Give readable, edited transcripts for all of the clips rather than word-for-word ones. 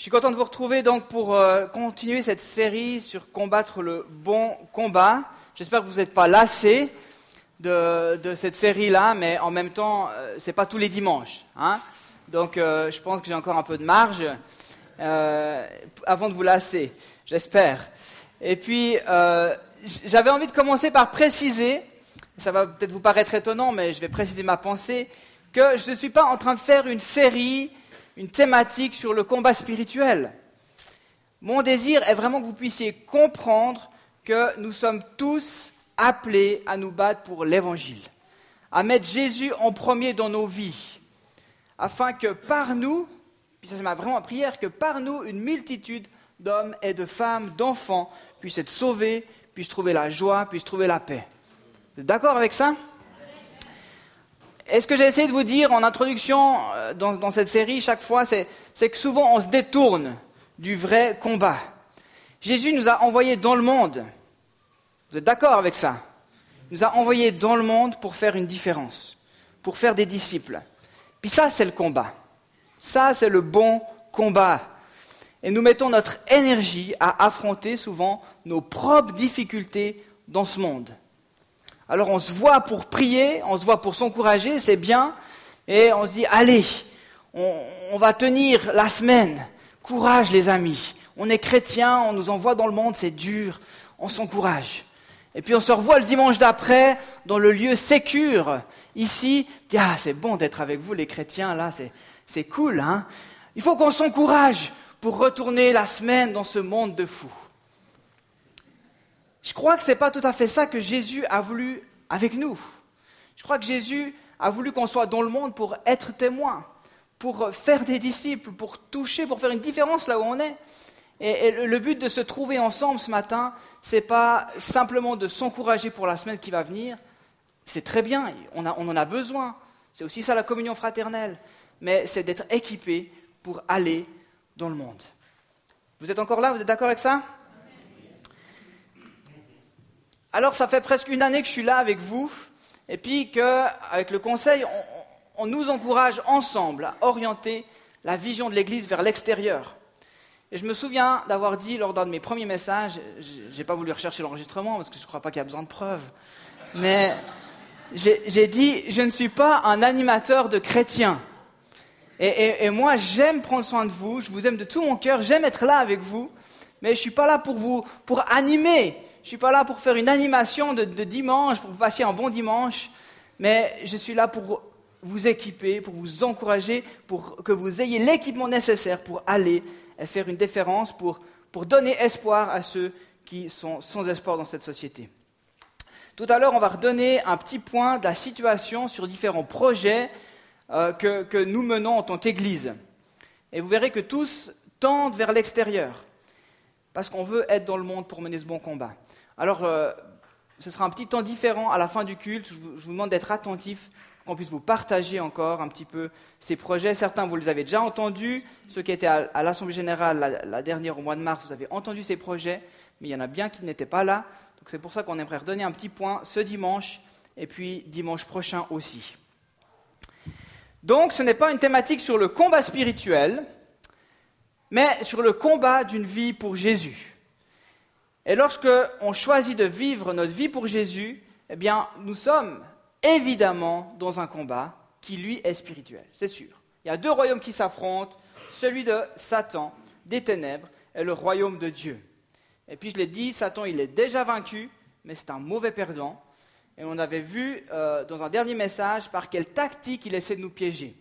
suis content de vous retrouver donc pour continuer cette série sur combattre le bon combat. J'espère que vous n'êtes pas lassés de cette série-là, mais en même temps, c'est pas tous les dimanches, hein. Donc, je pense que j'ai encore un peu de marge avant de vous lasser, j'espère. Et puis, j'avais envie de commencer par préciser, ça va peut-être vous paraître étonnant, mais je vais préciser ma pensée, que je ne suis pas en train de faire une série, une thématique sur le combat spirituel. Mon désir est vraiment que vous puissiez comprendre que nous sommes tous appelés à nous battre pour l'Évangile, à mettre Jésus en premier dans nos vies, afin que par nous, puis ça c'est vraiment ma prière, que par nous, une multitude d'hommes et de femmes, d'enfants, puissent être sauvés, puissent trouver la joie, puissent trouver la paix. Vous êtes d'accord avec ça ? Et ce que j'ai essayé de vous dire en introduction dans cette série, chaque fois, c'est que souvent on se détourne du vrai combat. Jésus nous a envoyés dans le monde. Vous êtes d'accord avec ça ? Il nous a envoyés dans le monde pour faire une différence, pour faire des disciples. Puis ça, c'est le combat. Ça, c'est le bon combat. Et nous mettons notre énergie à affronter souvent nos propres difficultés dans ce monde. Alors on se voit pour prier, on se voit pour s'encourager, c'est bien, et on se dit, allez, on va tenir la semaine, courage les amis, on est chrétiens, on nous envoie dans le monde, c'est dur, on s'encourage. Et puis on se revoit le dimanche d'après, dans le lieu sécure, ici, c'est bon d'être avec vous les chrétiens, là, c'est cool, hein. Il faut qu'on s'encourage pour retourner la semaine dans ce monde de fous. Je crois que ce n'est pas tout à fait ça que Jésus a voulu avec nous. Je crois que Jésus a voulu qu'on soit dans le monde pour être témoin, pour faire des disciples, pour toucher, pour faire une différence là où on est. Et le but de se trouver ensemble ce matin, ce n'est pas simplement de s'encourager pour la semaine qui va venir. C'est très bien, on en a besoin. C'est aussi ça la communion fraternelle. Mais c'est d'être équipé pour aller dans le monde. Vous êtes encore là ? Vous êtes d'accord avec ça ? Alors, ça fait presque une année que je suis là avec vous, et puis qu'avec le conseil, on nous encourage ensemble à orienter la vision de l'Église vers l'extérieur. Et je me souviens d'avoir dit lors d'un de mes premiers messages, je n'ai pas voulu rechercher l'enregistrement parce que je ne crois pas qu'il y a besoin de preuves, mais j'ai dit, je ne suis pas un animateur de chrétiens. Et moi, j'aime prendre soin de vous, je vous aime de tout mon cœur, j'aime être là avec vous, mais je ne suis pas là pour animer. Je ne suis pas là pour faire une animation de dimanche, pour que vous passiez un bon dimanche, mais je suis là pour vous équiper, pour vous encourager, pour que vous ayez l'équipement nécessaire pour aller et faire une différence, pour donner espoir à ceux qui sont sans espoir dans cette société. Tout à l'heure, on va redonner un petit point de la situation sur différents projets que nous menons en tant qu'Église. Et vous verrez que tous tendent vers l'extérieur, parce qu'on veut être dans le monde pour mener ce bon combat. Alors, ce sera un petit temps différent à la fin du culte. Je vous demande d'être attentifs, qu'on puisse vous partager encore un petit peu ces projets. Certains, vous les avez déjà entendus. Ceux qui étaient à l'Assemblée Générale la dernière, au mois de mars, vous avez entendu ces projets. Mais il y en a bien qui n'étaient pas là. Donc, c'est pour ça qu'on aimerait redonner un petit point ce dimanche et puis dimanche prochain aussi. Donc, ce n'est pas une thématique sur le combat spirituel, mais sur le combat d'une vie pour Jésus. Et lorsque on choisit de vivre notre vie pour Jésus, eh bien, nous sommes évidemment dans un combat qui, lui, est spirituel, c'est sûr. Il y a deux royaumes qui s'affrontent, celui de Satan, des ténèbres, et le royaume de Dieu. Et puis, je l'ai dit, Satan, il est déjà vaincu, mais c'est un mauvais perdant. Et on avait vu dans un dernier message par quelle tactique il essaie de nous piéger.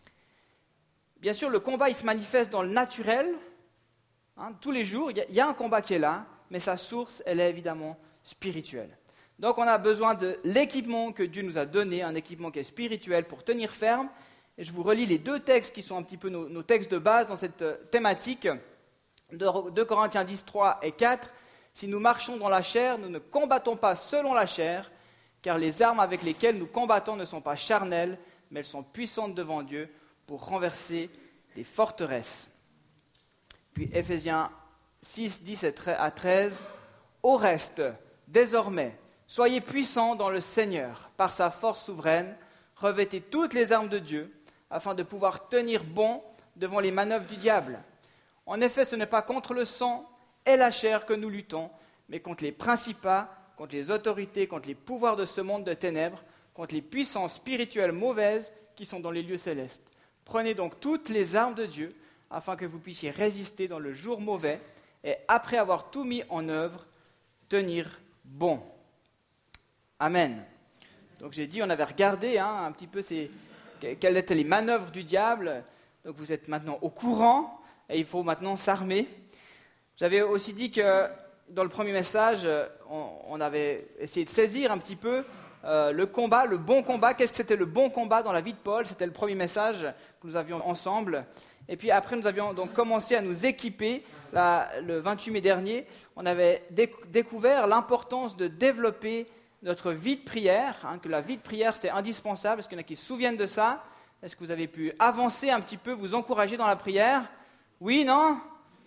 Bien sûr, le combat, il se manifeste dans le naturel. Tous les jours, il y a un combat qui est là, mais sa source, elle est évidemment spirituelle. Donc on a besoin de l'équipement que Dieu nous a donné, un équipement qui est spirituel pour tenir ferme. Et je vous relis les deux textes qui sont un petit peu nos textes de base dans cette thématique. 2 Corinthiens 10, 3 et 4. Si nous marchons dans la chair, nous ne combattons pas selon la chair, car les armes avec lesquelles nous combattons ne sont pas charnelles, mais elles sont puissantes devant Dieu pour renverser des forteresses. Puis Éphésiens 6, 10 à 13. Au reste, désormais, soyez puissants dans le Seigneur, par sa force souveraine, revêtez toutes les armes de Dieu, afin de pouvoir tenir bon devant les manœuvres du diable. En effet, ce n'est pas contre le sang et la chair que nous luttons, mais contre les principats, contre les autorités, contre les pouvoirs de ce monde de ténèbres, contre les puissances spirituelles mauvaises qui sont dans les lieux célestes. Prenez donc toutes les armes de Dieu, afin que vous puissiez résister dans le jour mauvais, et après avoir tout mis en œuvre, tenir bon. Amen. Donc j'ai dit, on avait regardé un petit peu quelles étaient les manœuvres du diable. Donc vous êtes maintenant au courant, et il faut maintenant s'armer. J'avais aussi dit que dans le premier message, on avait essayé de saisir un petit peu le combat, le bon combat. Qu'est-ce que c'était le bon combat dans la vie de Paul? C'était le premier message que nous avions ensemble. Et puis après, nous avions donc commencé à nous équiper. Le 28 mai dernier, on avait découvert l'importance de développer notre vie de prière, que la vie de prière, c'était indispensable. Est-ce qu'il y en a qui se souviennent de ça? Est-ce que vous avez pu avancer un petit peu, vous encourager dans la prière? Oui, non?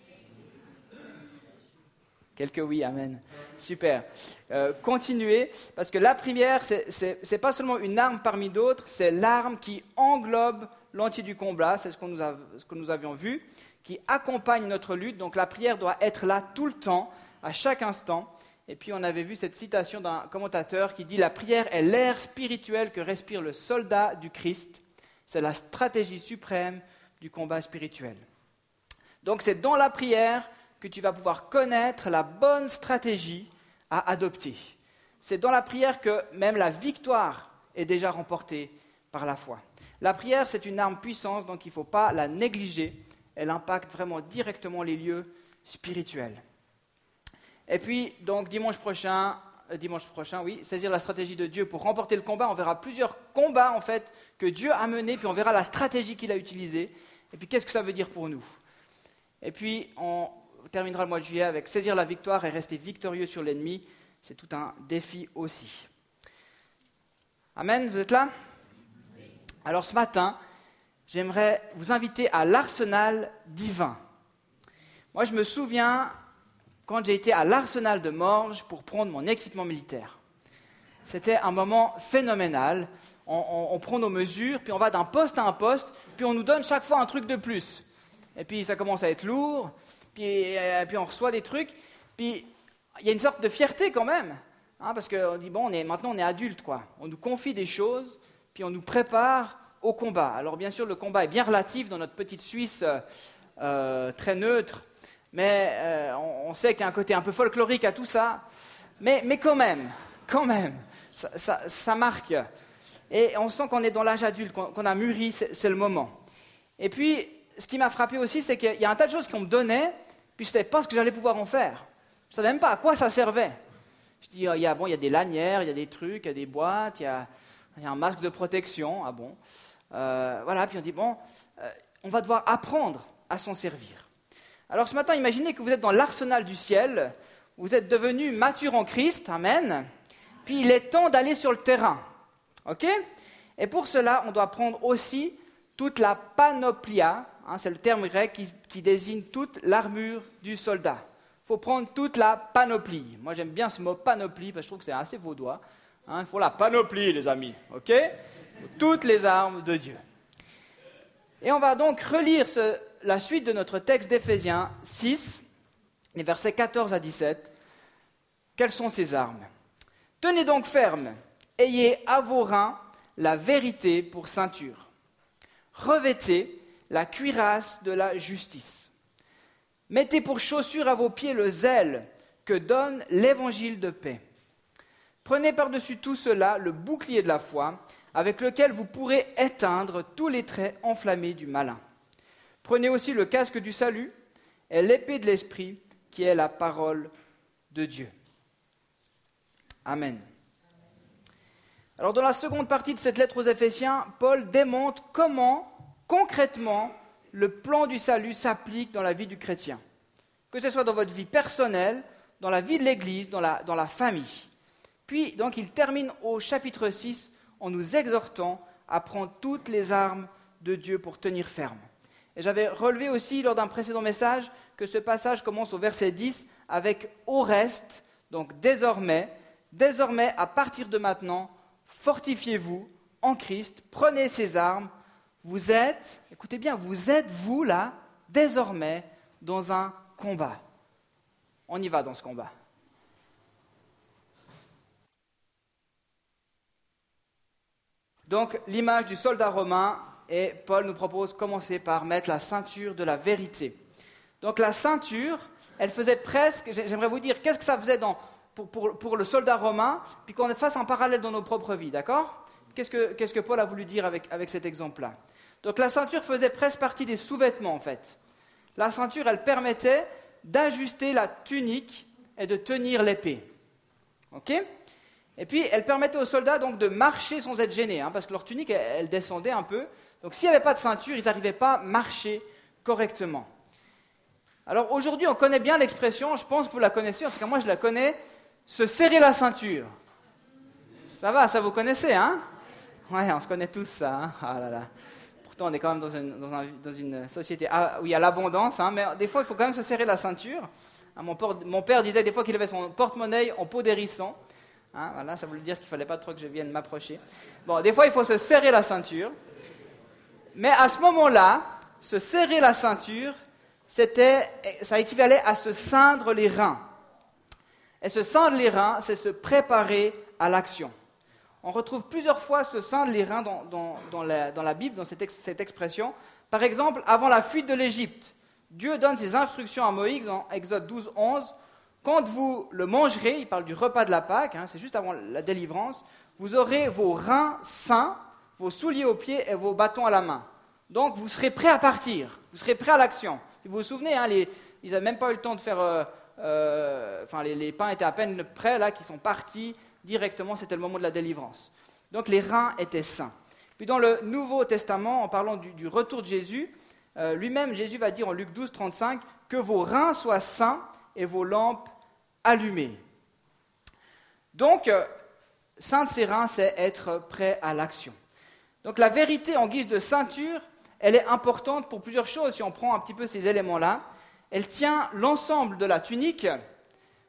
Quelques oui, amen. Super. Continuez, parce que la prière, c'est pas seulement une arme parmi d'autres, c'est l'arme qui englobe l'entier du combat, c'est ce que nous avions vu, qui accompagne notre lutte. Donc la prière doit être là tout le temps, à chaque instant. Et puis on avait vu cette citation d'un commentateur qui dit « La prière est l'air spirituel que respire le soldat du Christ. C'est la stratégie suprême du combat spirituel. » Donc c'est dans la prière que tu vas pouvoir connaître la bonne stratégie à adopter. C'est dans la prière que même la victoire est déjà remportée par la foi. La prière, c'est une arme puissante, donc il ne faut pas la négliger. Elle impacte vraiment directement les lieux spirituels. Et puis, donc dimanche prochain, saisir la stratégie de Dieu pour remporter le combat. On verra plusieurs combats en fait que Dieu a menés, puis on verra la stratégie qu'il a utilisée. Et puis qu'est-ce que ça veut dire pour nous? Et puis on terminera le mois de juillet avec saisir la victoire et rester victorieux sur l'ennemi. C'est tout un défi aussi. Amen, vous êtes là? Alors ce matin, j'aimerais vous inviter à l'arsenal divin. Moi, je me souviens quand j'ai été à l'arsenal de Morges pour prendre mon équipement militaire. C'était un moment phénoménal. On prend nos mesures, puis on va d'un poste à un poste, puis on nous donne chaque fois un truc de plus. Et puis ça commence à être lourd, puis on reçoit des trucs, puis il y a une sorte de fierté quand même, parce qu'on dit, bon, maintenant on est adulte, quoi. On nous confie des choses, puis on nous prépare au combat. Alors bien sûr, le combat est bien relatif dans notre petite Suisse très neutre, mais on sait qu'il y a un côté un peu folklorique à tout ça, mais quand même, ça marque. Et on sent qu'on est dans l'âge adulte, qu'on a mûri, c'est le moment. Et puis, ce qui m'a frappé aussi, c'est qu'il y a un tas de choses qu'on me donnait, puis je ne savais pas ce que j'allais pouvoir en faire. Je ne savais même pas à quoi ça servait. Je dis, il y a des lanières, il y a des trucs, il y a des boîtes, il y a un masque de protection. Ah bon. Voilà, puis on dit, on va devoir apprendre à s'en servir. Alors ce matin, imaginez que vous êtes dans l'arsenal du ciel, vous êtes devenu mature en Christ, amen, puis il est temps d'aller sur le terrain. Ok? Et pour cela, on doit prendre aussi toute la panoplia, c'est le terme grec qui désigne toute l'armure du soldat. Il faut prendre toute la panoplie. Moi, j'aime bien ce mot panoplie, parce que je trouve que c'est assez vaudois. Il faut la panoplie, les amis. Ok? Toutes les armes de Dieu. Et on va donc relire la suite de notre texte d'Éphésiens 6, les versets 14 à 17. Quelles sont ces armes? Tenez donc ferme, ayez à vos reins la vérité pour ceinture. Revêtez la cuirasse de la justice. Mettez pour chaussure à vos pieds le zèle que donne l'évangile de paix. Prenez par-dessus tout cela le bouclier de la foi, avec lequel vous pourrez éteindre tous les traits enflammés du malin. Prenez aussi le casque du salut et l'épée de l'esprit, qui est la parole de Dieu. Amen. Alors dans la seconde partie de cette lettre aux Éphésiens, Paul démontre comment, concrètement, le plan du salut s'applique dans la vie du chrétien. Que ce soit dans votre vie personnelle, dans la vie de l'Église, dans la famille. Puis, donc, il termine au chapitre 6 en nous exhortant à prendre toutes les armes de Dieu pour tenir ferme. Et j'avais relevé aussi lors d'un précédent message que ce passage commence au verset 10 avec « au reste », donc désormais, à partir de maintenant, fortifiez-vous en Christ, prenez ces armes, vous êtes, écoutez bien, vous êtes, vous là, désormais, dans un combat. On y va dans ce combat. Donc, l'image du soldat romain, et Paul nous propose de commencer par mettre la ceinture de la vérité. Donc, la ceinture, elle faisait presque, j'aimerais vous dire, qu'est-ce que ça faisait pour le soldat romain, puis qu'on fasse un parallèle dans nos propres vies, d'accord ? Qu'est-ce que Paul a voulu dire avec cet exemple-là ? Donc, la ceinture faisait presque partie des sous-vêtements, en fait. La ceinture, elle permettait d'ajuster la tunique et de tenir l'épée. OK ? Et puis, elle permettait aux soldats donc de marcher sans être gênés, parce que leur tunique, elle descendait un peu. Donc, s'il n'y avait pas de ceinture, ils n'arrivaient pas à marcher correctement. Alors, aujourd'hui, on connaît bien l'expression, je pense que vous la connaissez, en tout cas, moi, je la connais, se serrer la ceinture. Ça va, ça vous connaissez, hein ? Ouais, on se connaît tous, ça. Hein. Ah là là. Pourtant, on est quand même dans une société où il y a l'abondance, mais des fois, il faut quand même se serrer la ceinture. Mon père disait des fois qu'il avait son porte-monnaie en peau d'hérisson. Voilà, ça voulait dire qu'il ne fallait pas trop que je vienne m'approcher. Bon, des fois, il faut se serrer la ceinture. Mais à ce moment-là, se serrer la ceinture, ça équivalait à se ceindre les reins. Et se ceindre les reins, c'est se préparer à l'action. On retrouve plusieurs fois se ceindre les reins dans la Bible, dans cette expression. Par exemple, avant la fuite de l'Égypte, Dieu donne ses instructions à Moïse dans Exode 12, 11. Quand vous le mangerez, il parle du repas de la Pâque, c'est juste avant la délivrance, vous aurez vos reins sains, vos souliers aux pieds et vos bâtons à la main. Donc vous serez prêts à partir, vous serez prêts à l'action. Vous vous souvenez, ils n'avaient même pas eu le temps de faire... les pains étaient à peine prêts, là, qui sont partis directement, c'était le moment de la délivrance. Donc les reins étaient sains. Puis dans le Nouveau Testament, en parlant du retour de Jésus, lui-même, Jésus va dire en Luc 12, 35, que vos reins soient sains et vos lampes allumées. Donc, ceindre ses reins, c'est être prêt à l'action. Donc la vérité en guise de ceinture, elle est importante pour plusieurs choses, si on prend un petit peu ces éléments-là. Elle tient l'ensemble de la tunique, d'accord ?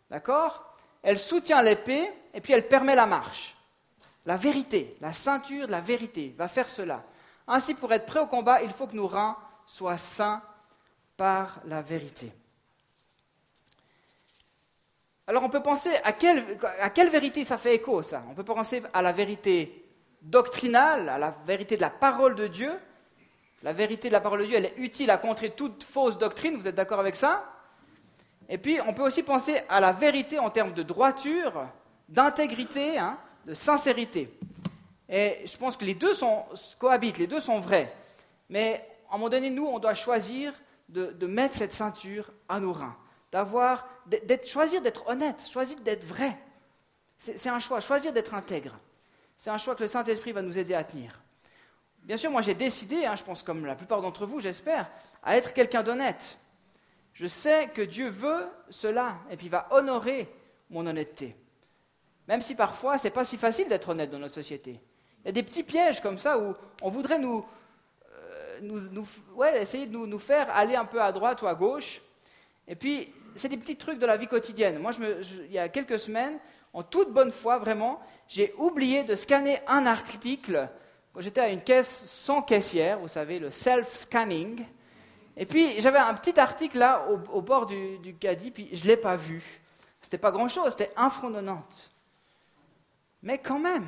Elle soutient l'épée, et puis elle permet la marche. La vérité, la ceinture de la vérité va faire cela. Ainsi, pour être prêt au combat, il faut que nos reins soient saints par la vérité. Alors on peut penser à quelle vérité ça fait écho, ça ? On peut penser à la vérité doctrinale, à la vérité de la parole de Dieu. La vérité de la parole de Dieu, elle est utile à contrer toute fausse doctrine, vous êtes d'accord avec ça ? Et puis on peut aussi penser à la vérité en termes de droiture, d'intégrité, de sincérité. Et je pense que les deux cohabitent, les deux sont vrais. Mais à un moment donné, nous, on doit choisir de mettre cette ceinture à nos reins. Choisir d'être honnête, choisir d'être vrai. C'est un choix, choisir d'être intègre. C'est un choix que le Saint-Esprit va nous aider à tenir. Bien sûr, moi j'ai décidé, je pense comme la plupart d'entre vous, j'espère, à être quelqu'un d'honnête. Je sais que Dieu veut cela, et puis il va honorer mon honnêteté. Même si parfois, ce n'est pas si facile d'être honnête dans notre société. Il y a des petits pièges comme ça où on voudrait essayer de nous faire aller un peu à droite ou à gauche. Et puis, c'est des petits trucs de la vie quotidienne. Moi, il y a quelques semaines, en toute bonne foi, vraiment, j'ai oublié de scanner un article. Quand j'étais à une caisse sans caissière, vous savez, le self-scanning. Et puis, j'avais un petit article là, au bord du caddie, puis je ne l'ai pas vu. C'était pas grand-chose, c'était 1,90 franc. Mais quand même.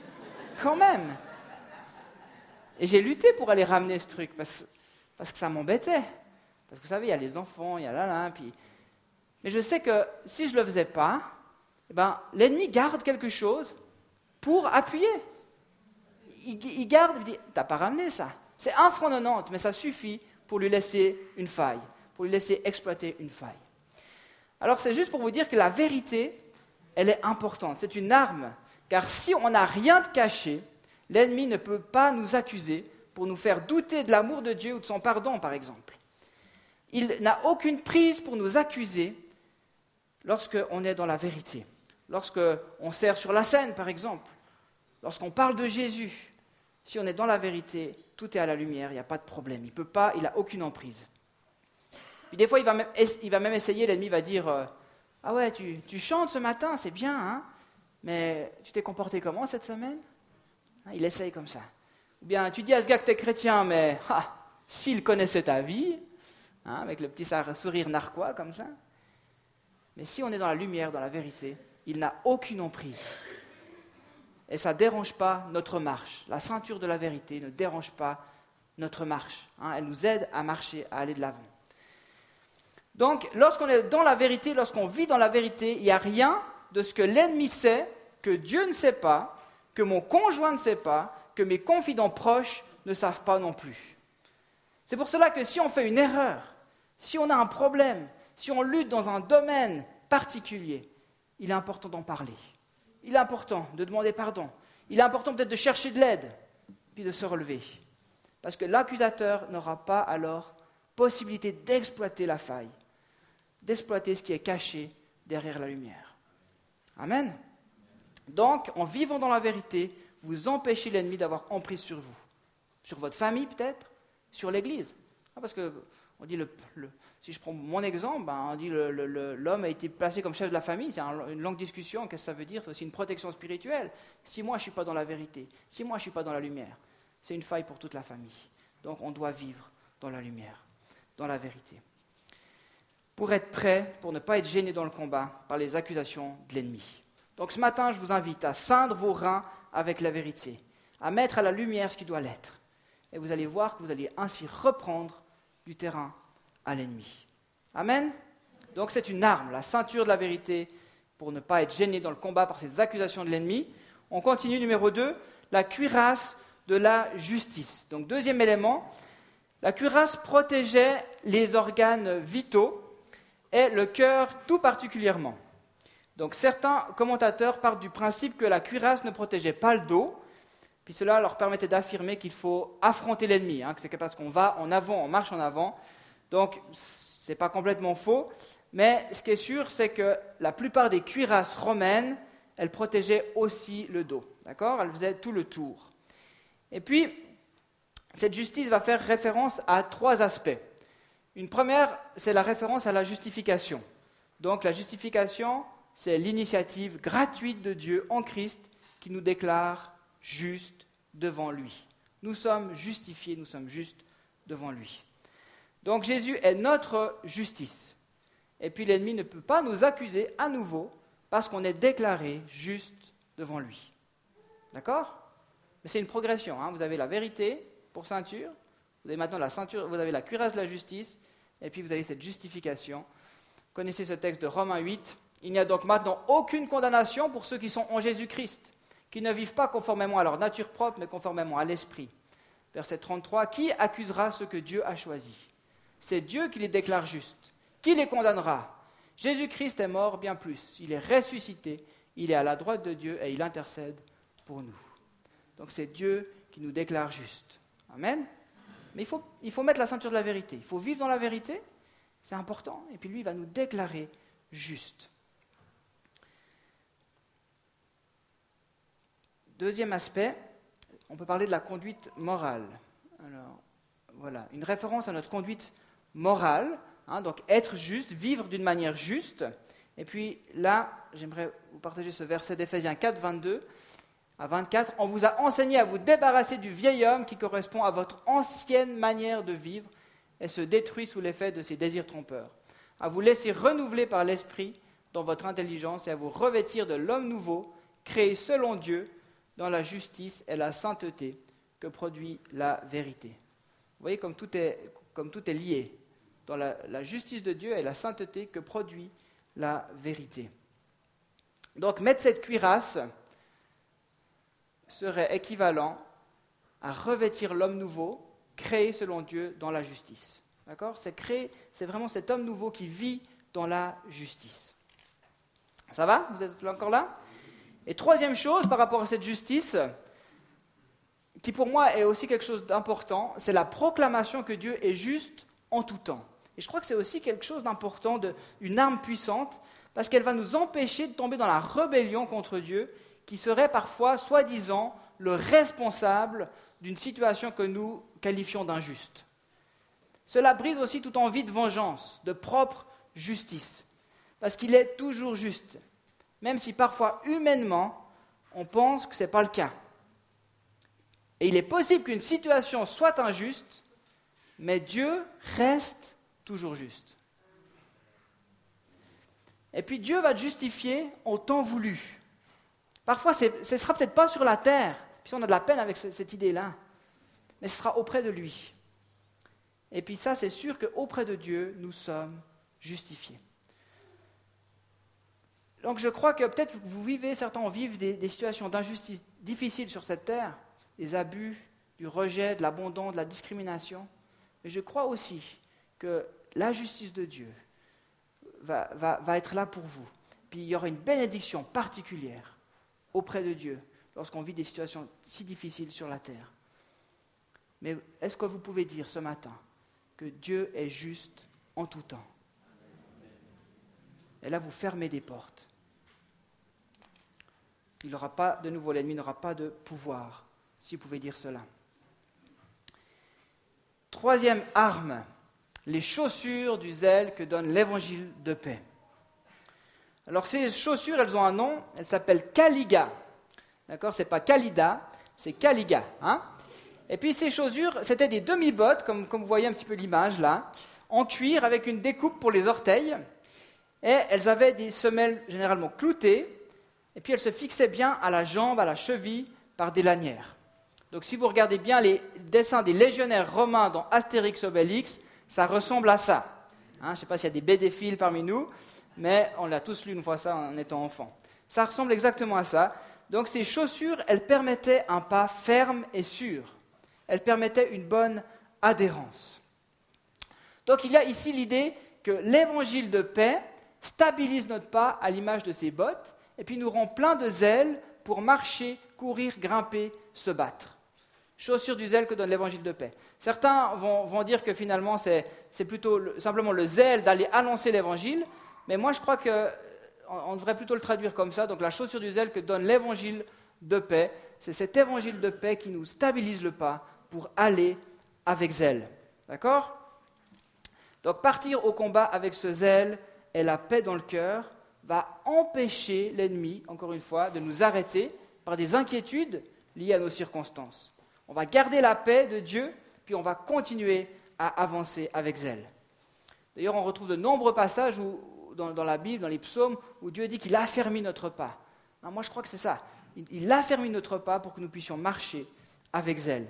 Et j'ai lutté pour aller ramener ce truc, parce que ça m'embêtait. Parce que vous savez, il y a les enfants, il y a là, puis... Mais je sais que si je ne le faisais pas, l'ennemi garde quelque chose pour appuyer. Il garde, il dit, t'as pas ramené ça. C'est 1,90 franc, mais ça suffit pour lui laisser une faille, pour lui laisser exploiter une faille. Alors c'est juste pour vous dire que la vérité, elle est importante, c'est une arme. Car si on n'a rien de caché, l'ennemi ne peut pas nous accuser pour nous faire douter de l'amour de Dieu ou de son pardon, par exemple. Il n'a aucune prise pour nous accuser lorsqu'on est dans la vérité. Lorsqu'on sert sur la scène, par exemple. Lorsqu'on parle de Jésus. Si on est dans la vérité, tout est à la lumière, il n'y a pas de problème. Il n'a aucune emprise. Puis des fois, il va même essayer, l'ennemi va dire « Ah ouais, tu chantes ce matin, c'est bien, mais tu t'es comporté comment cette semaine ?» Il essaye comme ça. Ou bien, tu dis à ce gars que tu es chrétien, mais s'il connaissait ta vie, avec le petit sourire narquois comme ça. Mais si on est dans la lumière, dans la vérité, il n'a aucune emprise. Et ça ne dérange pas notre marche. La ceinture de la vérité ne dérange pas notre marche. Elle nous aide à marcher, à aller de l'avant. Donc, lorsqu'on est dans la vérité, lorsqu'on vit dans la vérité, il n'y a rien de ce que l'ennemi sait, que Dieu ne sait pas, que mon conjoint ne sait pas, que mes confidents proches ne savent pas non plus. C'est pour cela que si on fait une erreur, si on a un problème, si on lutte dans un domaine particulier, il est important d'en parler. Il est important de demander pardon. Il est important peut-être de chercher de l'aide, puis de se relever. Parce que l'accusateur n'aura pas alors possibilité d'exploiter la faille, d'exploiter ce qui est caché derrière la lumière. Amen. Donc, en vivant dans la vérité, vous empêchez l'ennemi d'avoir emprise sur vous. Sur votre famille peut-être, sur l'Église. Parce que, on dit, si je prends mon exemple, on dit l'homme a été placé comme chef de la famille, c'est une longue discussion, qu'est-ce que ça veut dire? C'est aussi une protection spirituelle. Si moi je ne suis pas dans la vérité, si moi je ne suis pas dans la lumière, c'est une faille pour toute la famille. Donc on doit vivre dans la lumière, dans la vérité. Pour être prêt, pour ne pas être gêné dans le combat par les accusations de l'ennemi. Donc ce matin, je vous invite à ceindre vos reins avec la vérité, à mettre à la lumière ce qui doit l'être. Et vous allez voir que vous allez ainsi reprendre du terrain à l'ennemi. Amen. Donc c'est une arme, la ceinture de la vérité, pour ne pas être gêné dans le combat par ces accusations de l'ennemi. On continue, numéro 2, la cuirasse de la justice. Donc deuxième élément, la cuirasse protégeait les organes vitaux et le cœur tout particulièrement. Donc certains commentateurs partent du principe que la cuirasse ne protégeait pas le dos, puis cela leur permettait d'affirmer qu'il faut affronter l'ennemi, que c'est parce qu'on va en avant, on marche en avant. Donc ce n'est pas complètement faux, mais ce qui est sûr, c'est que la plupart des cuirasses romaines, elles protégeaient aussi le dos, d'accord? Elles faisaient tout le tour. Et puis, cette justice va faire référence à 3 aspects. Une première, c'est la référence à la justification. Donc la justification, c'est l'initiative gratuite de Dieu en Christ qui nous déclare justes devant lui. Nous sommes justifiés, nous sommes justes devant lui. Donc Jésus est notre justice. Et puis l'ennemi ne peut pas nous accuser à nouveau parce qu'on est déclaré juste devant lui. D'accord? Mais c'est une progression. Vous avez la vérité pour ceinture, vous avez maintenant la ceinture, vous avez la cuirasse de la justice, et puis vous avez cette justification. Vous connaissez ce texte de Romains 8. Il n'y a donc maintenant aucune condamnation pour ceux qui sont en Jésus-Christ, qui ne vivent pas conformément à leur nature propre, mais conformément à l'Esprit. Verset 33, qui accusera ceux que Dieu a choisis? C'est Dieu qui les déclare justes. Qui les condamnera? Jésus-Christ est mort, bien plus. Il est ressuscité, il est à la droite de Dieu et il intercède pour nous. Donc c'est Dieu qui nous déclare justes. Amen. Mais il faut mettre la ceinture de la vérité. Il faut vivre dans la vérité, c'est important. Et puis lui, il va nous déclarer justes. Deuxième aspect, on peut parler de la conduite morale. Alors, voilà, une référence à notre conduite morale, donc être juste, vivre d'une manière juste. Et puis là, j'aimerais vous partager ce verset d'Éphésiens 4, 22 à 24. On vous a enseigné à vous débarrasser du vieil homme qui correspond à votre ancienne manière de vivre et se détruit sous l'effet de ses désirs trompeurs. À vous laisser renouveler par l'esprit dans votre intelligence et à vous revêtir de l'homme nouveau, créé selon Dieu, dans la justice et la sainteté que produit la vérité. Vous voyez comme tout est lié dans la justice de Dieu et la sainteté que produit la vérité. Donc mettre cette cuirasse serait équivalent à revêtir l'homme nouveau, créé selon Dieu dans la justice. D'accord? C'est vraiment cet homme nouveau qui vit dans la justice. Ça va? Vous êtes encore là? Et troisième chose par rapport à cette justice, qui pour moi est aussi quelque chose d'important, c'est la proclamation que Dieu est juste en tout temps. Et je crois que c'est aussi quelque chose d'important, une arme puissante, parce qu'elle va nous empêcher de tomber dans la rébellion contre Dieu, qui serait parfois, soi-disant, le responsable d'une situation que nous qualifions d'injuste. Cela brise aussi toute envie de vengeance, de propre justice, parce qu'il est toujours juste, même si parfois, humainement, on pense que ce n'est pas le cas. Et il est possible qu'une situation soit injuste, mais Dieu reste toujours juste. Et puis Dieu va te justifier au temps voulu. Parfois, ce ne sera peut-être pas sur la terre, puis on a de la peine avec cette idée-là, mais ce sera auprès de lui. Et puis ça, c'est sûr qu'auprès de Dieu, nous sommes justifiés. Donc je crois que peut-être certains vivent des situations d'injustice difficiles sur cette terre, des abus, du rejet, de l'abandon, de la discrimination. Mais je crois aussi que la justice de Dieu va être là pour vous. Puis il y aura une bénédiction particulière auprès de Dieu lorsqu'on vit des situations si difficiles sur la terre. Mais est-ce que vous pouvez dire ce matin que Dieu est juste en tout temps? Et là, vous fermez des portes. Il n'aura pas, de nouveau, l'ennemi n'aura pas de pouvoir, si vous pouvez dire cela. Troisième arme, les chaussures du zèle que donne l'évangile de paix. Alors ces chaussures, elles ont un nom, elles s'appellent Caliga. D'accord, c'est pas Calida, c'est Caliga. Hein? Et puis ces chaussures, c'était des demi-bottes, comme vous voyez un petit peu l'image là, en cuir avec une découpe pour les orteils. Et elles avaient des semelles généralement cloutées, et puis elles se fixaient bien à la jambe, à la cheville, par des lanières. Donc si vous regardez bien les dessins des légionnaires romains dans Astérix Obélix, ça ressemble à ça. Hein, je ne sais pas s'il y a des bédéphiles parmi nous, mais on l'a tous lu une fois ça en étant enfant. Ça ressemble exactement à ça. Donc ces chaussures, elles permettaient un pas ferme et sûr. Elles permettaient une bonne adhérence. Donc il y a ici l'idée que l'évangile de paix stabilise notre pas à l'image de ses bottes et puis nous rend plein de zèle pour marcher, courir, grimper, se battre. Chaussures du zèle que donne l'évangile de paix. Certains vont dire que finalement c'est plutôt simplement le zèle d'aller annoncer l'évangile, mais moi je crois qu'on devrait plutôt le traduire comme ça. Donc la chaussure du zèle que donne l'évangile de paix, c'est cet évangile de paix qui nous stabilise le pas pour aller avec zèle. D'accord ? Donc partir au combat avec ce zèle et la paix dans le cœur va empêcher l'ennemi, encore une fois, de nous arrêter par des inquiétudes liées à nos circonstances. On va garder la paix de Dieu, puis on va continuer à avancer avec zèle. D'ailleurs, on retrouve de nombreux passages dans la Bible, dans les psaumes, où Dieu dit qu'il affermit notre pas. Moi, je crois que c'est ça. Il affermit notre pas pour que nous puissions marcher avec zèle.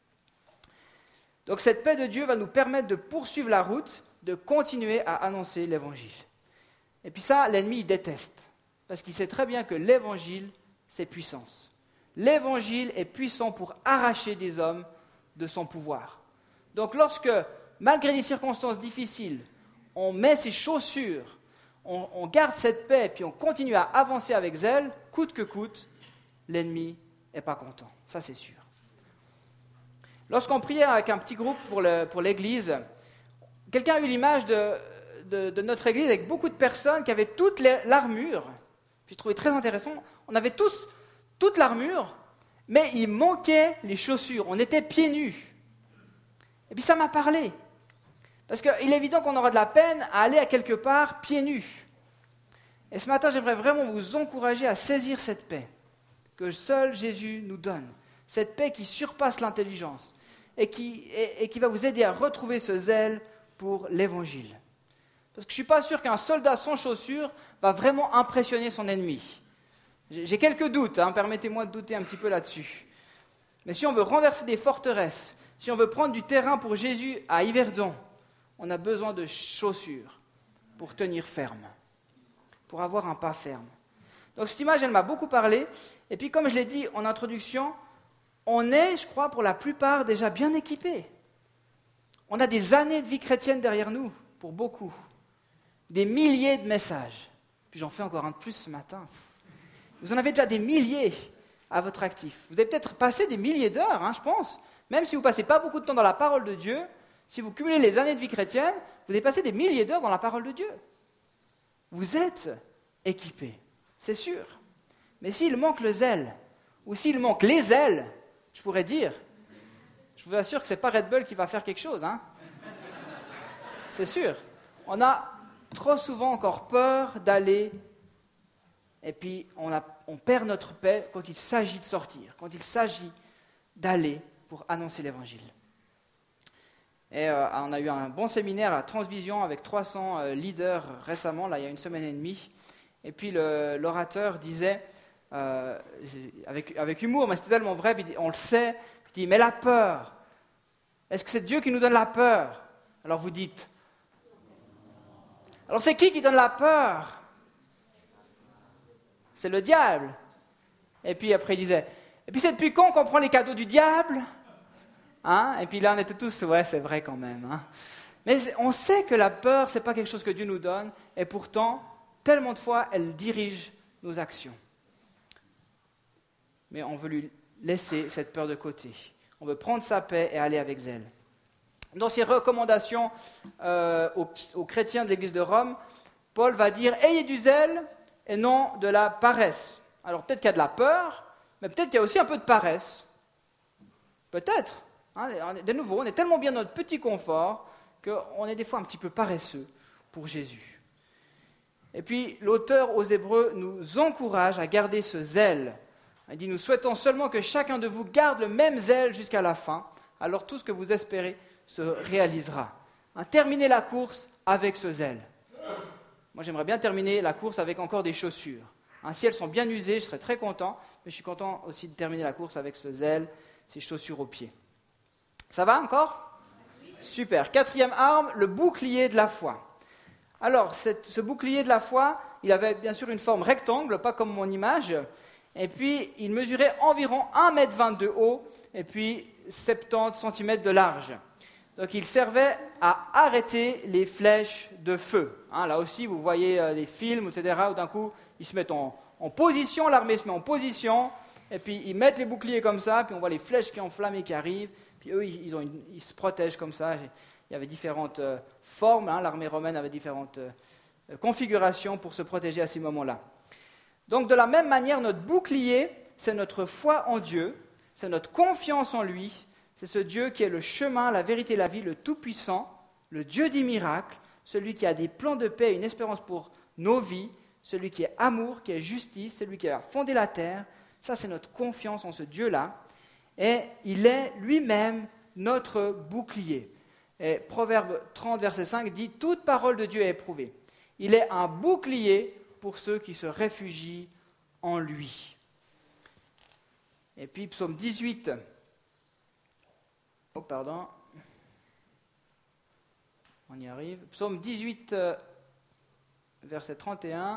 Donc cette paix de Dieu va nous permettre de poursuivre la route, de continuer à annoncer l'évangile. Et puis ça, l'ennemi, il déteste, parce qu'il sait très bien que l'évangile, c'est puissance. L'évangile est puissant pour arracher des hommes de son pouvoir. Donc lorsque, malgré des circonstances difficiles, on met ses chaussures, on garde cette paix, puis on continue à avancer avec zèle, coûte que coûte, l'ennemi n'est pas content. Ça, c'est sûr. Lorsqu'on priait avec un petit groupe pour l'église, quelqu'un a eu l'image de notre église avec beaucoup de personnes qui avaient toute l'armure. J'ai trouvé très intéressant. On avait tous toute l'armure, mais il manquait les chaussures. On était pieds nus. Et puis ça m'a parlé. Parce qu'il est évident qu'on aura de la peine à aller à quelque part pieds nus. Et ce matin, j'aimerais vraiment vous encourager à saisir cette paix que seul Jésus nous donne. Cette paix qui surpasse l'intelligence et qui va vous aider à retrouver ce zèle pour l'évangile. Parce que je ne suis pas sûr qu'un soldat sans chaussures va vraiment impressionner son ennemi. J'ai quelques doutes, permettez-moi de douter un petit peu là-dessus. Mais si on veut renverser des forteresses, si on veut prendre du terrain pour Jésus à Yverdon, on a besoin de chaussures pour tenir ferme, pour avoir un pas ferme. Donc cette image, elle m'a beaucoup parlé. Et puis comme je l'ai dit en introduction, on est, je crois, pour la plupart déjà bien équipés. On a des années de vie chrétienne derrière nous, pour beaucoup. Des milliers de messages. Puis j'en fais encore un de plus ce matin. Vous en avez déjà des milliers à votre actif. Vous avez peut-être passé des milliers d'heures, je pense. Même si vous ne passez pas beaucoup de temps dans la parole de Dieu, si vous cumulez les années de vie chrétienne, vous avez passé des milliers d'heures dans la parole de Dieu. Vous êtes équipés, c'est sûr. Mais s'il manque le zèle, ou s'il manque les ailes, je pourrais dire, je vous assure que ce n'est pas Red Bull qui va faire quelque chose. C'est sûr. On a trop souvent encore peur d'aller, et puis on perd notre paix quand il s'agit de sortir, quand il s'agit d'aller pour annoncer l'évangile. Et on a eu un bon séminaire à Transvision avec 300 leaders récemment, là, il y a une semaine et demie. Et puis l'orateur disait, avec humour, mais c'était tellement vrai, puis on le sait, il dit, mais la peur, est-ce que c'est Dieu qui nous donne la peur? Alors vous dites, alors c'est qui donne la peur? C'est le diable. Et puis après il disait, et puis c'est depuis quand qu'on prend les cadeaux du diable? Hein? Et puis là on était tous, ouais c'est vrai quand même. Hein? Mais on sait que la peur, ce n'est pas quelque chose que Dieu nous donne, et pourtant, tellement de fois, elle dirige nos actions. Mais on veut lui laisser cette peur de côté. On veut prendre sa paix et aller avec zèle. Dans ses recommandations aux chrétiens de l'Église de Rome, Paul va dire « Ayez du zèle et non de la paresse ». Alors peut-être qu'il y a de la peur, mais peut-être qu'il y a aussi un peu de paresse. Peut-être. Hein, de nouveau, on est tellement bien dans notre petit confort qu'on est des fois un petit peu paresseux pour Jésus. Et puis l'auteur aux Hébreux nous encourage à garder ce zèle. Il dit « Nous souhaitons seulement que chacun de vous garde le même zèle jusqu'à la fin, alors tout ce que vous espérez se réalisera. » Terminez la course avec ce zèle. Moi j'aimerais bien terminer la course avec encore des chaussures. Si elles sont bien usées, je serais très content, mais je suis content aussi de terminer la course avec ce zèle, ces chaussures aux pieds. Ça va encore ? Super. 4e arme, le bouclier de la foi. Alors, ce bouclier de la foi, il avait bien sûr une forme rectangle, pas comme mon image, et puis il mesurait environ 1,20 m de haut, et puis 70 cm de large. Donc il servait à arrêter les flèches de feu. Là aussi, vous voyez les films, etc., où d'un coup, ils se mettent en position, l'armée se met en position, et puis ils mettent les boucliers comme ça, puis on voit les flèches qui enflamment et qui arrivent, puis eux, ils se protègent comme ça. Il y avait différentes formes, l'armée romaine avait différentes configurations pour se protéger à ces moments-là. Donc de la même manière, notre bouclier, c'est notre foi en Dieu, c'est notre confiance en lui, c'est ce Dieu qui est le chemin, la vérité, la vie, le Tout-Puissant, le Dieu des miracles, celui qui a des plans de paix et une espérance pour nos vies, celui qui est amour, qui est justice, celui qui a fondé la terre. Ça, c'est notre confiance en ce Dieu-là. Et il est lui-même notre bouclier. Et Proverbe 30, verset 5 dit « Toute parole de Dieu est éprouvée. Il est un bouclier pour ceux qui se réfugient en lui. » Et puis psaume 18. Oh, pardon. On y arrive. Psaume 18, verset 31.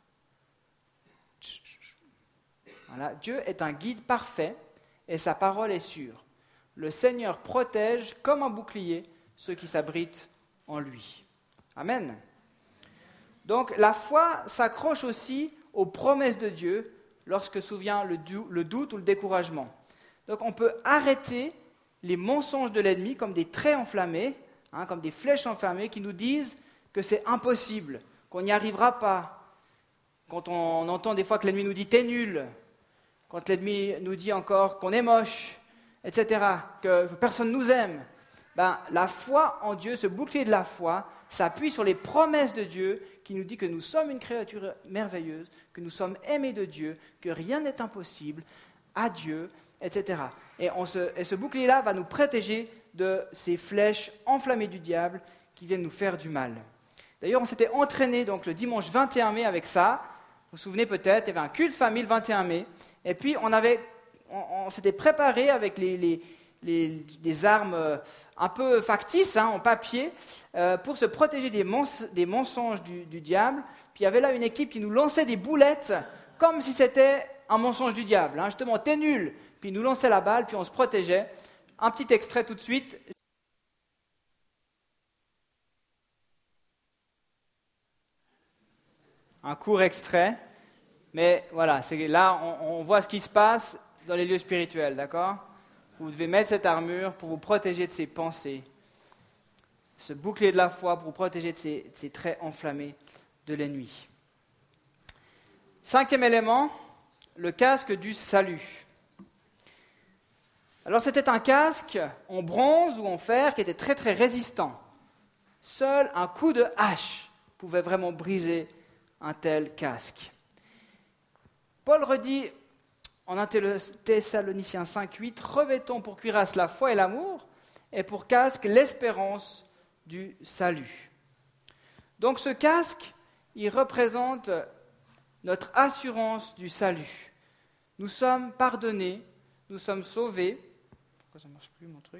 Voilà. Dieu est un guide parfait et sa parole est sûre. Le Seigneur protège comme un bouclier ceux qui s'abritent en lui. Amen. Donc la foi s'accroche aussi aux promesses de Dieu lorsque survient le doute ou le découragement. Donc on peut arrêter les mensonges de l'ennemi comme des traits enflammés, comme des flèches enflammées qui nous disent que c'est impossible, qu'on n'y arrivera pas. Quand on entend des fois que l'ennemi nous dit « t'es nul », quand l'ennemi nous dit encore qu'on est moche, etc., que personne nous aime, la foi en Dieu, ce bouclier de la foi, s'appuie sur les promesses de Dieu qui nous dit que nous sommes une créature merveilleuse, que nous sommes aimés de Dieu, que rien n'est impossible à Dieu, etc. Et ce bouclier-là va nous protéger de ces flèches enflammées du diable qui viennent nous faire du mal. D'ailleurs, on s'était entraîné donc, le dimanche 21 mai avec ça. Vous vous souvenez peut-être, il y avait un culte famille le 21 mai. Et puis, on s'était préparé avec les armes un peu factices, en papier, pour se protéger des mensonges du diable. Puis il y avait là une équipe qui nous lançait des boulettes comme si c'était un mensonge du diable. Justement, t'es nul. Puis ils nous lançaient la balle, puis on se protégeait. Un petit extrait tout de suite. Un court extrait. Mais voilà, là, on voit ce qui se passe dans les lieux spirituels, d'accord ? Vous devez mettre cette armure pour vous protéger de ces pensées, ce bouclier de la foi pour vous protéger de ces traits enflammés de l'ennemi. 5e élément, le casque du salut. Alors c'était un casque en bronze ou en fer qui était très très résistant. Seul un coup de hache pouvait vraiment briser un tel casque. Paul redit en 1 Thessaloniciens 5, 8, « Revêtons pour cuirasse la foi et l'amour, et pour casque l'espérance du salut. Donc ce casque, il représente notre assurance du salut. Nous sommes pardonnés, nous sommes sauvés. Pourquoi ça ne marche plus mon truc ?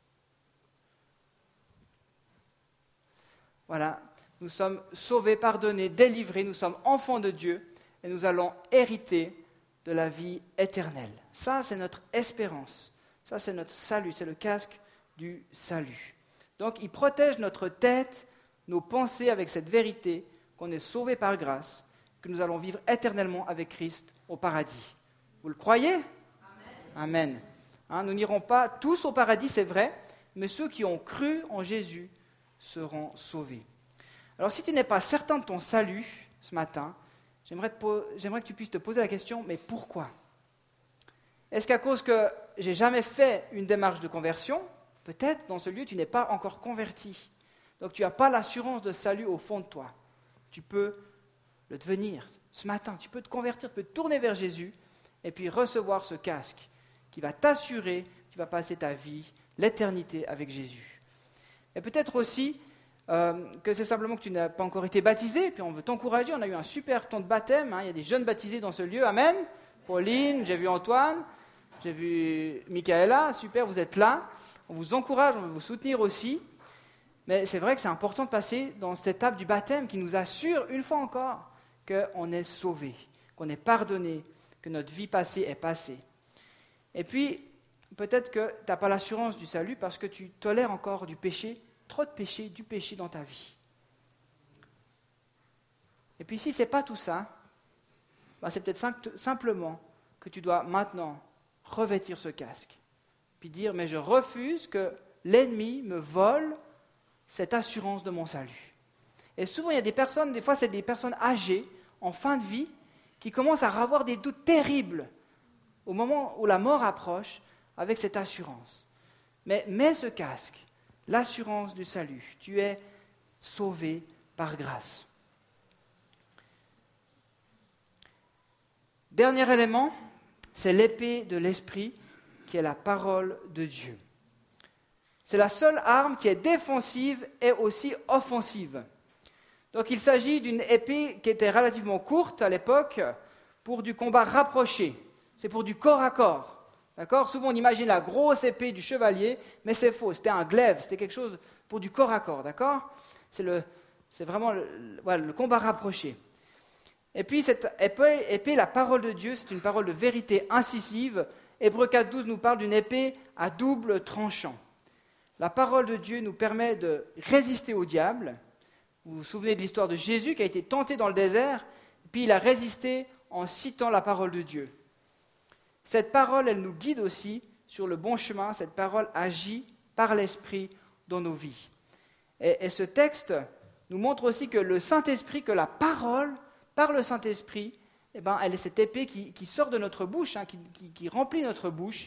Voilà, nous sommes sauvés, pardonnés, délivrés, nous sommes enfants de Dieu et nous allons hériter de la vie éternelle. Ça, c'est notre espérance. Ça, c'est notre salut, c'est le casque du salut. Donc, il protège notre tête, nos pensées avec cette vérité qu'on est sauvé par grâce, que nous allons vivre éternellement avec Christ au paradis. Vous le croyez ? Amen. Nous n'irons pas tous au paradis, c'est vrai, mais ceux qui ont cru en Jésus seront sauvés. Alors, si tu n'es pas certain de ton salut ce matin, j'aimerais que tu puisses te poser la question, mais pourquoi ? Est-ce qu'à cause que j'ai jamais fait une démarche de conversion ? Peut-être dans ce lieu, tu n'es pas encore converti. Donc, tu n'as pas l'assurance de salut au fond de toi. Tu peux le devenir ce matin. Tu peux te convertir, tu peux te tourner vers Jésus et puis recevoir ce casque qui va t'assurer que tu vas passer ta vie, l'éternité avec Jésus. Et peut-être aussi que c'est simplement que tu n'as pas encore été baptisé, puis on veut t'encourager. On a eu un super temps de baptême. Il y a des jeunes baptisés dans ce lieu. Amen. Pauline, j'ai vu Antoine, j'ai vu Michaela. Super, vous êtes là. On vous encourage, on veut vous soutenir aussi. Mais c'est vrai que c'est important de passer dans cette étape du baptême qui nous assure, une fois encore, qu'on est sauvé, qu'on est pardonné, que notre vie passée est passée. Et puis, peut-être que tu n'as pas l'assurance du salut parce que tu tolères encore du péché, trop de péché, du péché dans ta vie. Et puis si ce n'est pas tout ça, c'est peut-être simplement que tu dois maintenant revêtir ce casque, puis dire, mais je refuse que l'ennemi me vole cette assurance de mon salut. Et souvent, il y a des personnes, des fois c'est des personnes âgées, en fin de vie, qui commencent à avoir des doutes terribles au moment où la mort approche avec cette assurance. Mais mets ce casque, l'assurance du salut. Tu es sauvé par grâce. Dernier élément, c'est l'épée de l'esprit qui est la parole de Dieu. C'est la seule arme qui est défensive et aussi offensive. Donc il s'agit d'une épée qui était relativement courte à l'époque pour du combat rapproché. C'est pour du corps à corps. D'accord ? Souvent on imagine la grosse épée du chevalier, mais c'est faux. C'était un glaive, c'était quelque chose pour du corps à corps. D'accord ? C'est vraiment le combat rapproché. Et puis cette épée, la parole de Dieu, c'est une parole de vérité incisive. Hébreux 4.12 nous parle d'une épée à double tranchant. La parole de Dieu nous permet de résister au diable. Vous vous souvenez de l'histoire de Jésus qui a été tenté dans le désert, puis il a résisté en citant la parole de Dieu. Cette parole, elle nous guide aussi sur le bon chemin. Cette parole agit par l'Esprit dans nos vies. Et ce texte nous montre aussi que le Saint-Esprit, que la parole, par le Saint-Esprit, elle est cette épée qui sort de notre bouche, qui remplit notre bouche.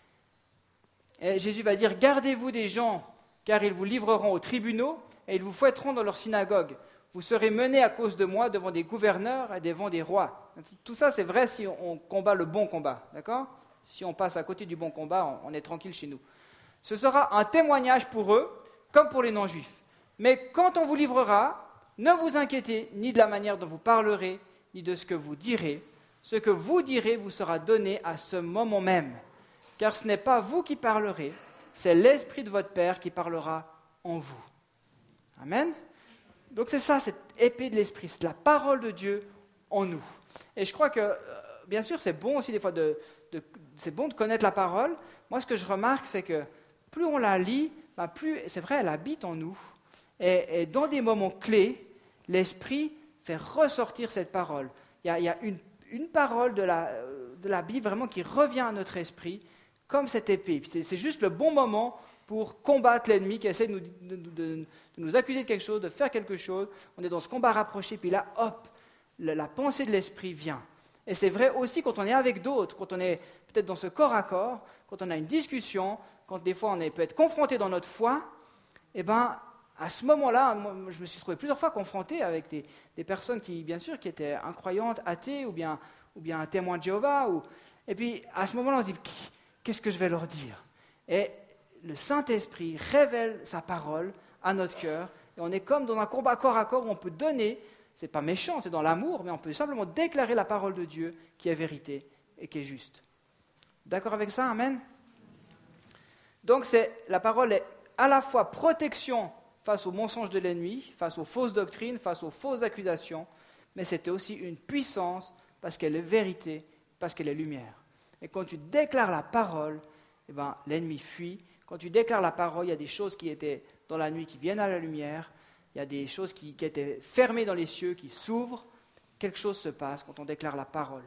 Et Jésus va dire, gardez-vous des gens, car ils vous livreront aux tribunaux et ils vous fouetteront dans leur synagogue. Vous serez menés à cause de moi devant des gouverneurs et devant des rois. Tout ça, c'est vrai si on combat le bon combat, d'accord ? Si on passe à côté du bon combat, on est tranquille chez nous. Ce sera un témoignage pour eux, comme pour les non-juifs. Mais quand on vous livrera, ne vous inquiétez ni de la manière dont vous parlerez, ni de ce que vous direz. Ce que vous direz vous sera donné à ce moment même. Car ce n'est pas vous qui parlerez, c'est l'Esprit de votre Père qui parlera en vous. Amen. Donc c'est ça, cette épée de l'Esprit, c'est la parole de Dieu en nous. Et je crois que, bien sûr, c'est bon aussi des fois c'est bon de connaître la parole. Moi, ce que je remarque, c'est que plus on la lit, plus, c'est vrai, elle habite en nous. Et dans des moments clés, l'Esprit fait ressortir cette parole. Il y a une parole de la Bible vraiment qui revient à notre esprit, comme cette épée. Puis c'est juste le bon moment pour combattre l'ennemi qui essaie de nous accuser de quelque chose, de faire quelque chose. On est dans ce combat rapproché, puis là, hop, la pensée de l'esprit vient. Et c'est vrai aussi quand on est avec d'autres, quand on est peut-être dans ce corps à corps, quand on a une discussion, quand des fois on peut être confronté dans notre foi, à ce moment-là, moi, je me suis trouvé plusieurs fois confronté avec des personnes qui, bien sûr, qui étaient incroyantes, athées, ou bien un témoin de Jéhovah. Et puis, à ce moment-là, on se dit, qu'est-ce que je vais leur dire ? Et le Saint-Esprit révèle sa parole à notre cœur. Et on est comme dans un combat corps à corps où on peut donner, c'est pas méchant, c'est dans l'amour, mais on peut simplement déclarer la parole de Dieu qui est vérité et qui est juste. D'accord avec ça? Amen? Donc la parole est à la fois protection face aux mensonges de l'ennemi, face aux fausses doctrines, face aux fausses accusations, mais c'était aussi une puissance parce qu'elle est vérité, parce qu'elle est lumière. Et quand tu déclares la parole, eh ben, l'ennemi fuit. Quand tu déclares la parole, il y a des choses qui étaient dans la nuit qui viennent à la lumière, il y a des choses qui étaient fermées dans les cieux, qui s'ouvrent. Quelque chose se passe quand on déclare la parole.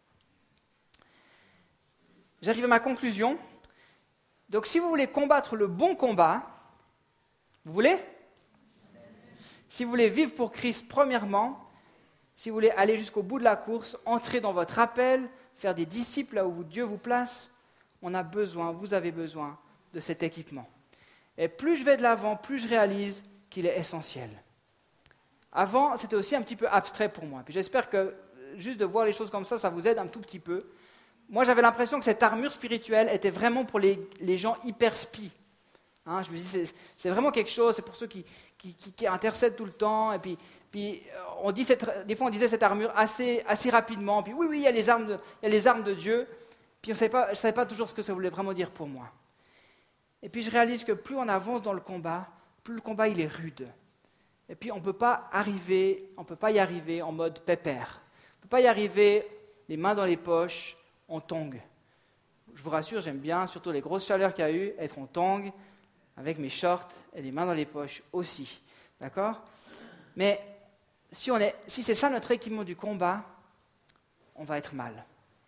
J'arrive à ma conclusion. Donc si vous voulez combattre le bon combat, vous voulez? Si vous voulez vivre pour Christ, premièrement, si vous voulez aller jusqu'au bout de la course, entrer dans votre appel, faire des disciples là où Dieu vous place, vous avez besoin de cet équipement. Et plus je vais de l'avant, plus je réalise qu'il est essentiel. Avant, c'était aussi un petit peu abstrait pour moi. Puis j'espère que juste de voir les choses comme ça vous aide un tout petit peu. Moi, j'avais l'impression que cette armure spirituelle était vraiment pour les gens hyper spies. Je me dis, c'est vraiment quelque chose, c'est pour ceux qui intercèdent tout le temps. Et puis des fois, on disait cette armure assez rapidement. Puis oui, il y a les armes de Dieu. Puis je ne savais pas toujours ce que ça voulait vraiment dire pour moi. Et puis je réalise que plus on avance dans le combat, plus le combat il est rude. Et puis on ne peut pas y arriver en mode pépère. On ne peut pas y arriver les mains dans les poches, en tongs. Je vous rassure, j'aime bien, surtout les grosses chaleurs qu'il y a eu, être en tongs, avec mes shorts et les mains dans les poches aussi. D'accord? Mais si c'est ça notre équipement du combat, on va être mal.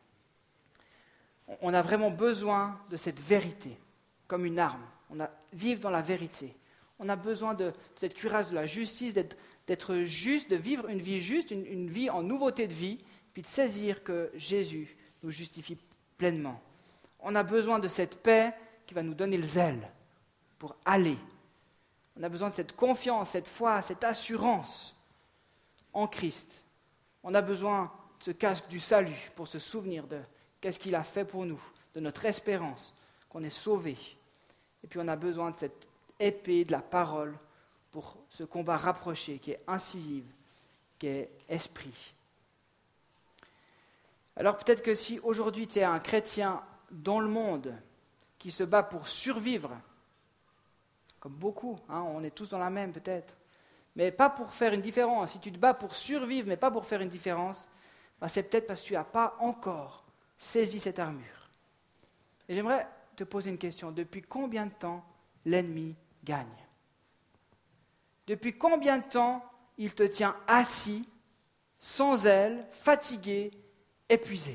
On a vraiment besoin de cette vérité, comme une arme. Vivre dans la vérité. On a besoin de cette cuirasse de la justice, d'être juste, de vivre une vie juste, une vie en nouveauté de vie, puis de saisir que Jésus nous justifie pleinement. On a besoin de cette paix qui va nous donner le zèle pour aller. On a besoin de cette confiance, cette foi, cette assurance en Christ. On a besoin de ce casque du salut pour se souvenir de qu'est-ce qu'il a fait pour nous, de notre espérance, qu'on est sauvé. Et puis on a besoin de cette épée de la parole pour ce combat rapproché qui est incisive, qui est esprit. Alors peut-être que si aujourd'hui tu es un chrétien dans le monde qui se bat pour survivre, comme beaucoup, on est tous dans la même peut-être, mais pas pour faire une différence. Si tu te bats pour survivre, mais pas pour faire une différence, c'est peut-être parce que tu n'as pas encore saisi cette armure. Et j'aimerais te poser une question. Depuis combien de temps l'ennemi gagne? Depuis combien de temps il te tient assis, sans aile, fatigué, épuisé?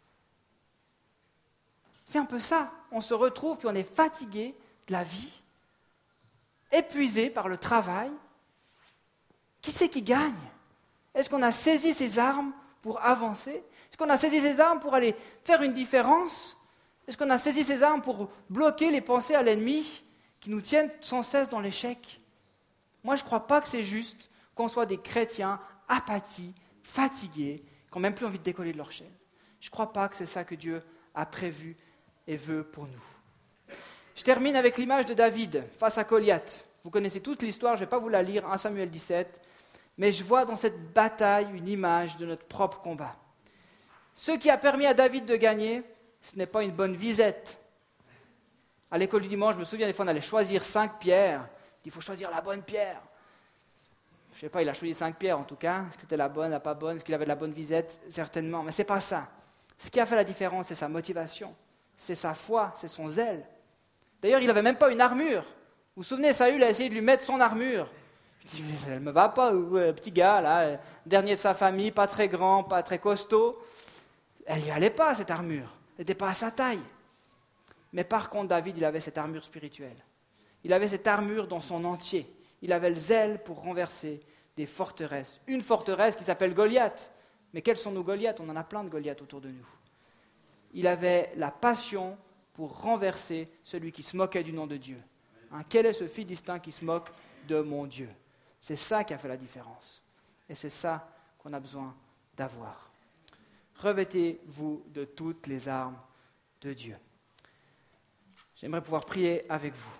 C'est un peu ça. On se retrouve, puis on est fatigué de la vie, épuisé par le travail. Qui c'est qui gagne? Est-ce qu'on a saisi ses armes pour avancer? Est-ce qu'on a saisi ses armes pour aller faire une différence? Est-ce qu'on a saisi ses armes pour bloquer les pensées à l'ennemi qui nous tiennent sans cesse dans l'échec? Moi, je ne crois pas que c'est juste qu'on soit des chrétiens apathiques, fatigués, qui n'ont même plus envie de décoller de leur chaise. Je ne crois pas que c'est ça que Dieu a prévu et veut pour nous. Je termine avec l'image de David face à Goliath. Vous connaissez toute l'histoire, je ne vais pas vous la lire, 1 Samuel 17, mais je vois dans cette bataille une image de notre propre combat. Ce qui a permis à David de gagner, ce n'est pas une bonne visette. À l'école du dimanche, je me souviens, des fois, on allait choisir 5 pierres. Il faut choisir la bonne pierre. Je ne sais pas, il a choisi 5 pierres en tout cas. Est-ce que c'était la bonne, la pas bonne? Est-ce qu'il avait de la bonne visette? Certainement, mais ce n'est pas ça. Ce qui a fait la différence, c'est sa motivation, c'est sa foi, c'est son zèle. D'ailleurs, il n'avait même pas une armure. Vous vous souvenez, Saül a essayé de lui mettre son armure. Il dit, elle ne me va pas, le petit gars, là, dernier de sa famille, pas très grand, pas très costaud. Elle n'y allait pas, cette armure. Elle n'était pas à sa taille. Mais par contre, David, il avait cette armure spirituelle. Il avait cette armure dans son entier. Il avait le zèle pour renverser des forteresses. Une forteresse qui s'appelle Goliath. Mais quels sont nos Goliaths? On en a plein de Goliaths autour de nous. Il avait la passion pour renverser celui qui se moquait du nom de Dieu. Quel est ce Philistin qui se moque de mon Dieu? C'est ça qui a fait la différence. Et c'est ça qu'on a besoin d'avoir. Revêtez-vous de toutes les armes de Dieu. J'aimerais pouvoir prier avec vous.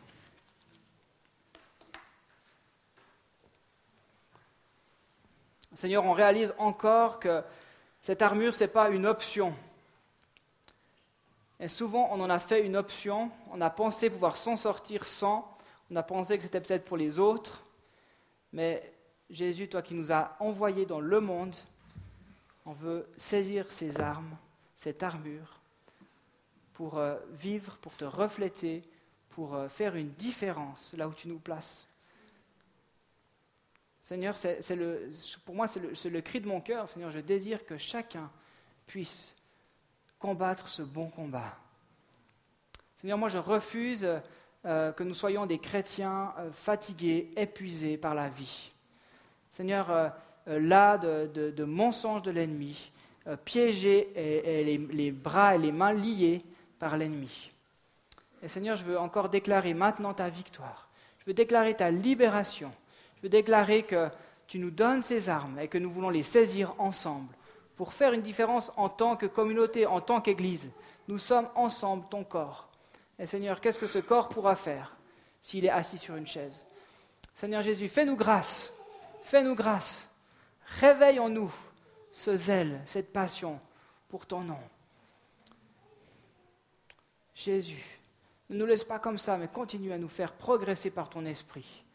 Seigneur, on réalise encore que cette armure, ce n'est pas une option. Et souvent, on en a fait une option, on a pensé pouvoir s'en sortir sans, on a pensé que c'était peut-être pour les autres, mais Jésus, toi qui nous as envoyés dans le monde, on veut saisir ces armes, cette armure, pour vivre, pour te refléter, pour faire une différence là où tu nous places. Seigneur, pour moi, c'est le cri de mon cœur. Seigneur, je désire que chacun puisse combattre ce bon combat. Seigneur, moi, je refuse que nous soyons des chrétiens fatigués, épuisés par la vie. Seigneur, là de mensonges de l'ennemi, piégés et les bras et les mains liés par l'ennemi. Et Seigneur, je veux encore déclarer maintenant ta victoire. Je veux déclarer ta libération. Je veux déclarer que tu nous donnes ces armes et que nous voulons les saisir ensemble pour faire une différence en tant que communauté, en tant qu'Église. Nous sommes ensemble ton corps. Et Seigneur, qu'est-ce que ce corps pourra faire s'il est assis sur une chaise? Seigneur Jésus, fais-nous grâce. Fais-nous grâce. Réveille en nous ce zèle, cette passion pour ton nom. Jésus, ne nous laisse pas comme ça, mais continue à nous faire progresser par ton esprit.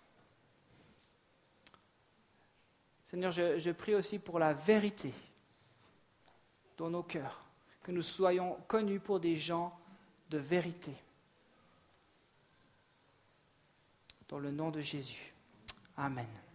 Seigneur, je prie aussi pour la vérité dans nos cœurs, que nous soyons connus pour des gens de vérité. Dans le nom de Jésus. Amen.